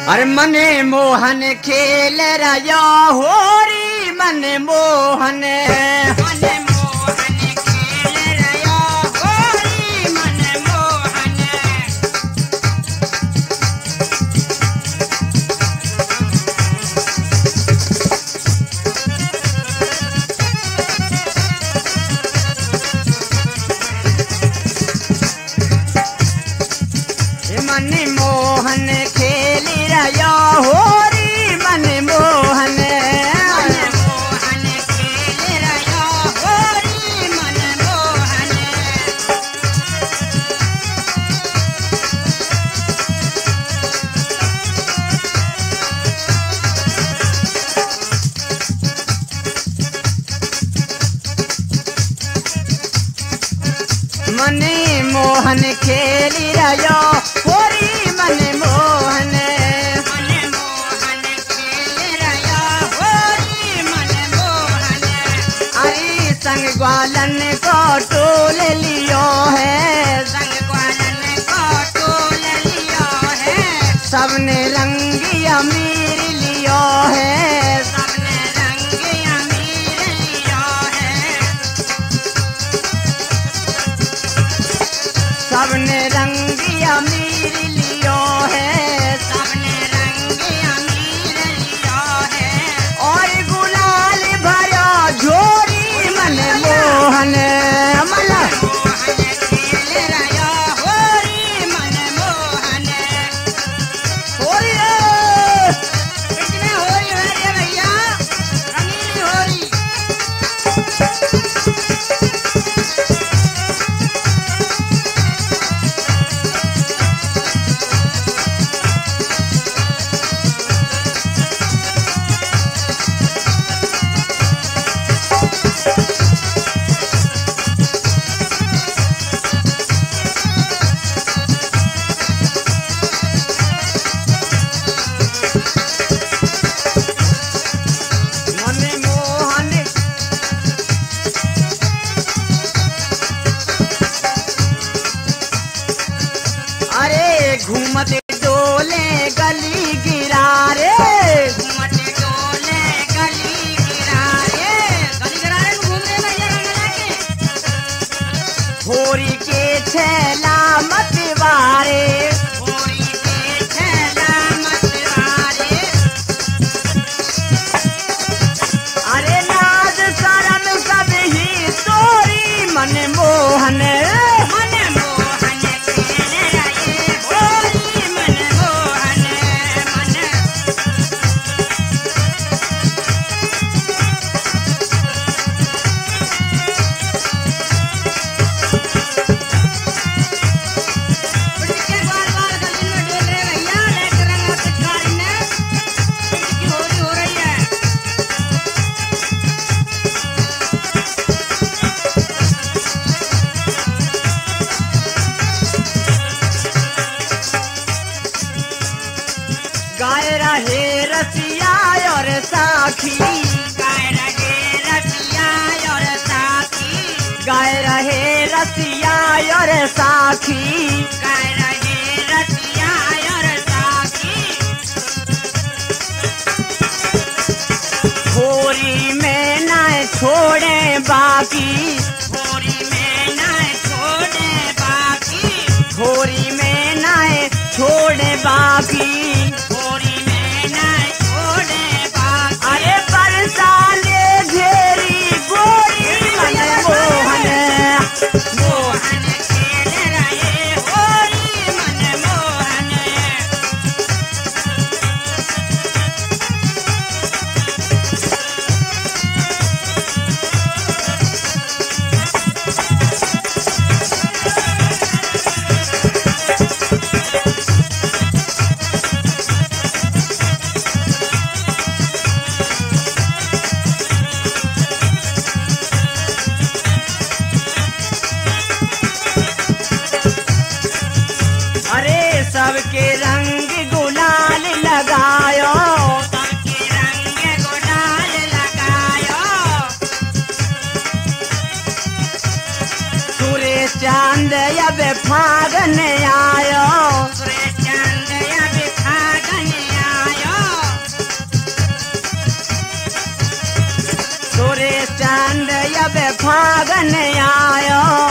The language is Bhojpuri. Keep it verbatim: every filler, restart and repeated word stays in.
अरे मने मोहन खेल रहा होरी मन मोहन मने मोहन खेल रहा होरी मन मोहन मन मोहन खेल रहा होरी मन मोहन मन मोहन खेल रहा होरी मन मोहन मन मोहन खेल रहा होरी मन मोहन मन मोहन खेल रहा होरी मन मोहन अरे संग ग्वालन को टोल लियो है संग ग्वालन को टोल लियो है सबने रंगी अमीर लियो है सबने रंग अमीर लियो है सबने रंगी अमीर लियो है सबने रंग अमीर लियो है और गुलाल भरा झोरी मन मोहन मला मोहन खेल रहा होरी मन मोहन होरी रे। कितने होरी है रे भैया रंगीली होरी मन मोहन अरे घूमते डोले गली गिरा रे घूमट डोले गली किरारे गली किरारे में घूम रहे भैया रंग लाके होरी के छेला मतवारे होरी के छेला मतवारे अरे लाज शरम सब ही तोरी मन मोहन मन मोहन खेल रहे होरी मन मोहन मन उसके बार बार गली में डोल रहे भैया लेकर रंग पिचकारी में इसकी होली हो रही है गाय रहे रसिया और साखी गाय रहे रसिया और साथी गाय रहे रसिया और साखी गाय रहे रसिया और साथी होरी में न छोड़े बाकी होरी में ना छोड़े बाकी होरी में न छोड़े बाकी होरी में ना छोड़े बाकी अरे बरसाले घेरी गोरी मन मोहन मोहन खेल रहे होरी मन मोहन अरे सबके रंग गुलाल लगायो सबके रंग गुलाल लगायो सुरेश चांद अब फागन आयो सूरज चांद अब फागन फागन आयो।